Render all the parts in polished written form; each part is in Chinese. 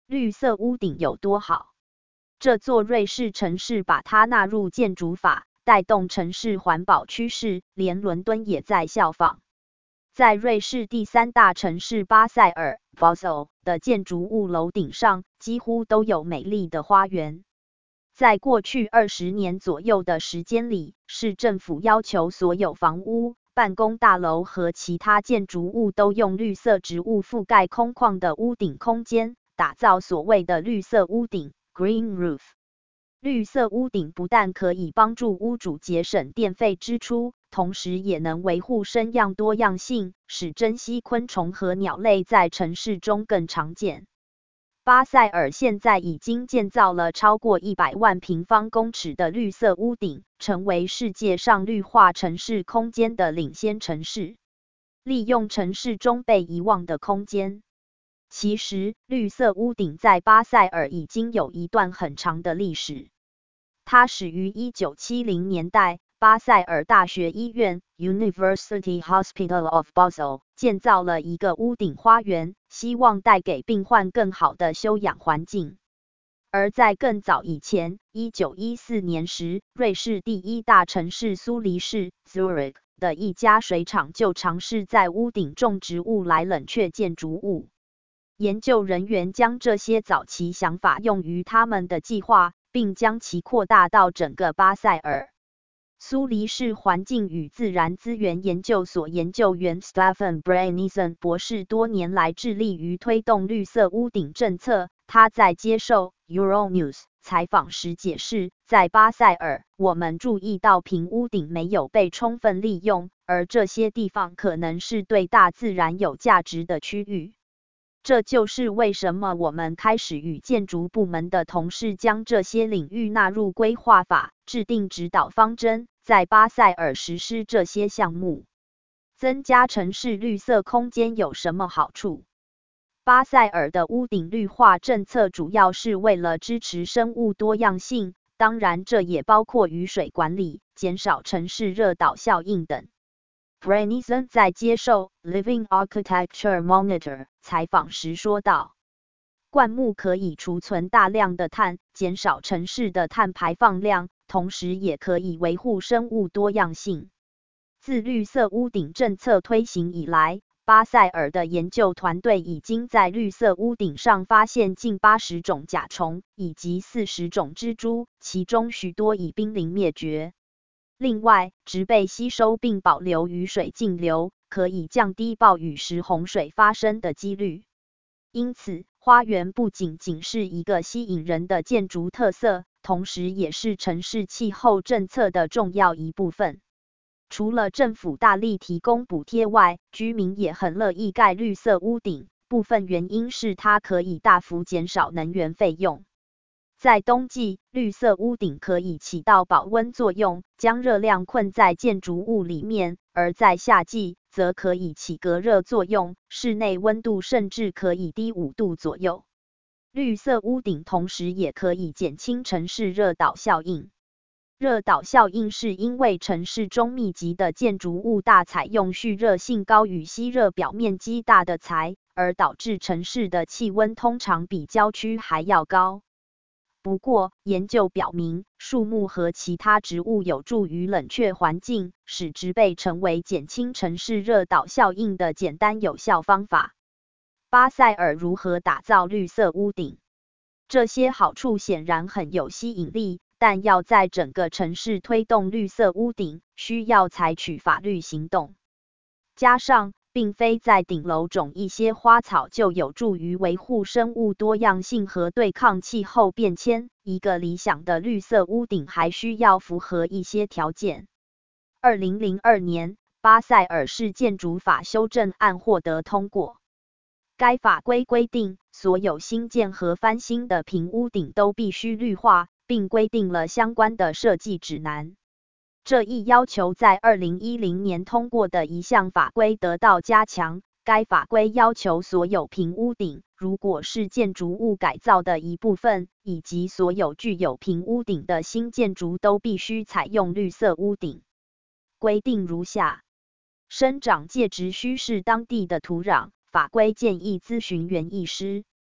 绿色屋顶有多好？这座瑞士城市把它纳入建筑法，带动城市环保趋势，连伦敦也在效仿。在瑞士第3大城市巴塞尔 （Basel） 的建筑物楼顶上，几乎都有美丽的花园。在过去20年左右的时间里，市政府要求所有房屋、办公大楼和其他建筑物都用绿色植物覆盖空旷的屋顶空间，打造所谓的绿色屋顶 （Green Roof）。绿色屋顶不但可以帮助屋主节省电费支出，同时也能维护生样多样性，使珍稀昆虫和鸟类在城市中更常见。巴塞尔现在已经建造了超过100万平方公尺的绿色屋顶，成为世界上绿化城市空间的领先城市。利用城市中被遗忘的空间。其实，绿色屋顶在巴塞尔已经有一段很长的历史。它始于1970年代，巴塞尔大学医院 University Hospital of Basel 建造了一个屋顶花园，希望带给病患更好的休养环境。而在更早以前，1914年时，瑞士第1大城市苏黎世 Zurich 的一家水厂就尝试在屋顶种植物来冷却建筑物。研究人员将这些早期想法用于他们的计划，并将其扩大到整个巴塞尔。苏黎世环境与自然资源研究所研究员 Stefan Brennison 博士多年来致力于推动绿色屋顶政策。他在接受 Euronews 采访时解释，在巴塞尔，我们注意到平屋顶没有被充分利用，而这些地方可能是对大自然有价值的区域。这就是为什么我们开始与建筑部门的同事将这些领域纳入规划法，制定指导方针，在巴塞尔实施这些项目。增加城市绿色空间有什么好处？巴塞尔的屋顶绿化政策主要是为了支持生物多样性，当然这也包括雨水管理、减少城市热岛效应等。Brennison 在接受 Living Architecture Monitor 采访时说道，灌木可以储存大量的碳，减少城市的碳排放量，同时也可以维护生物多样性。自绿色屋顶政策推行以来，巴塞尔的研究团队已经在绿色屋顶上发现近80种甲虫，以及40种蜘蛛，其中许多已濒临灭绝。另外，植被吸收并保留雨水径流，可以降低暴雨时洪水发生的几率。因此，花园不仅仅是一个吸引人的建筑特色，同时也是城市气候政策的重要一部分。除了政府大力提供补贴外，居民也很乐意盖绿色屋顶，部分原因是它可以大幅减少能源费用。在冬季，绿色屋顶可以起到保温作用，将热量困在建筑物里面；而在夏季，则可以起隔热作用，室内温度甚至可以低5度左右。绿色屋顶同时也可以减轻城市热岛效应。热岛效应是因为城市中密集的建筑物大采用蓄热性高与吸热表面积大的材，而导致城市的气温通常比郊区还要高。不过，研究表明，树木和其他植物有助于冷却环境，使植被成为减轻城市热岛效应的简单有效方法。巴塞尔如何打造绿色屋顶？这些好处显然很有吸引力，但要在整个城市推动绿色屋顶，需要采取法律行动。加上，并非在顶楼种一些花草就有助于维护生物多样性和对抗气候变迁。一个理想的绿色屋顶还需要符合一些条件。2002年，巴塞尔市建筑法修正案获得通过。该法规规定，所有新建和翻新的平屋顶都必须绿化，并规定了相关的设计指南。这一要求在2010年通过的一项法规得到加强。该法规要求所有平屋顶，如果是建筑物改造的一部分，以及所有具有平屋顶的新建筑都必须采用绿色屋顶。规定如下：生长介质需是当地的土壤，法规建议咨询园艺师。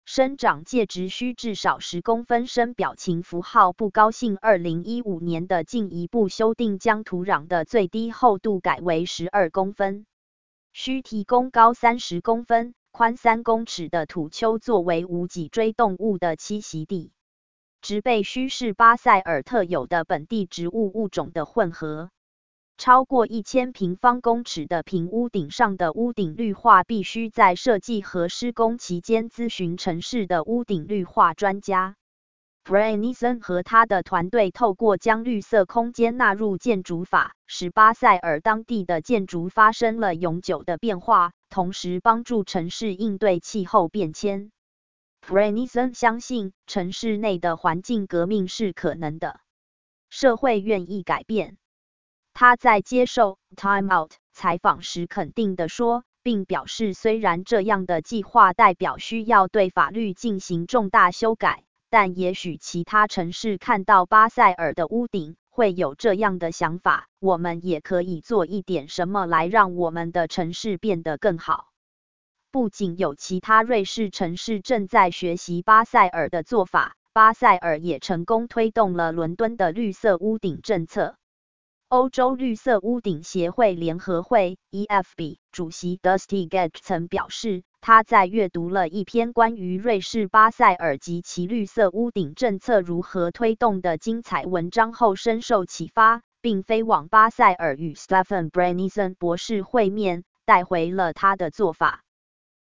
生长介质需至少10公分，深表情符号不高兴。2015年的进一步修订将土壤的最低厚度改为12公分，需提供高30公分、宽3公尺的土丘作为无脊椎动物的栖息地。植被需是巴塞尔特有的本地植物物种的混合。超过1000平方公尺的平屋顶上的屋顶绿化必须在设计和施工期间咨询城市的屋顶绿化专家。Branison 和他的团队透过将绿色空间纳入建筑法，使巴塞尔当地的建筑发生了永久的变化，同时帮助城市应对气候变迁。Branison 相信，城市内的环境革命是可能的，社会愿意改变。他在接受 Time Out 采访时肯定地说，并表示虽然这样的计划代表需要对法律进行重大修改，但也许其他城市看到巴塞尔的屋顶会有这样的想法，我们也可以做一点什么来让我们的城市变得更好。不仅有其他瑞士城市正在学习巴塞尔的做法，巴塞尔也成功推动了伦敦的绿色屋顶政策。欧洲绿色屋顶协会联合会 EFB 主席 Dusty Gage 曾表示，他在阅读了一篇关于瑞士巴塞尔及其绿色屋顶政策如何推动的精彩文章后深受启发，并飞往巴塞尔与 Stefan Branison 博士会面，带回了他的做法。